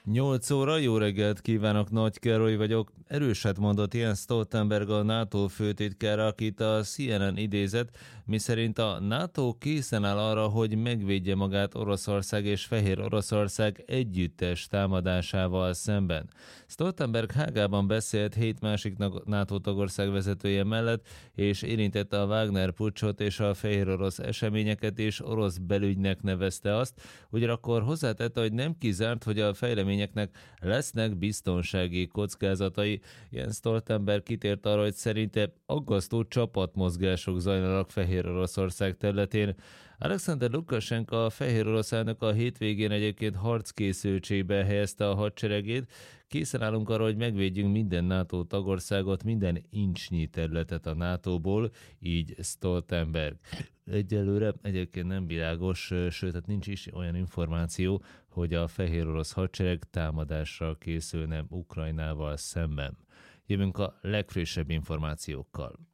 8 óra, jó reggelt kívánok, Nagy Károly vagyok. Erőset mondott Jens Stoltenberg, a NATO főtitkár, akit a CNN idézett, miszerint a NATO készen áll arra, hogy megvédje magát Oroszország és Fehér Oroszország együttes támadásával szemben. Stoltenberg Hágában beszélt 7 másik NATO tagország vezetője mellett, és érintette a Wagner puccsot és a fehér orosz eseményeket, és orosz belügynek nevezte azt, ugyanakkor hozzátette, hogy nem kizárt, hogy a fejleményeknek lesznek biztonsági kockázatai. Jens Stoltenberg kitért arra, hogy szerinte aggasztó csapatmozgások zajlanak Fehér Oroszország területén. Alexander Lukasenko, a fehér orosz elnök, a hétvégén egyébként harckészültségbe helyezte a hadseregét. Készen állunk arra, hogy megvédjünk minden NATO tagországot, minden incsnyi területet a NATO-ból, így Stoltenberg. Egyelőre egyébként nem világos, sőt, hát nincs is olyan információ, hogy a fehér orosz hadsereg támadásra készülne Ukrajnával szemben. Jövünk a legfrissebb információkkal.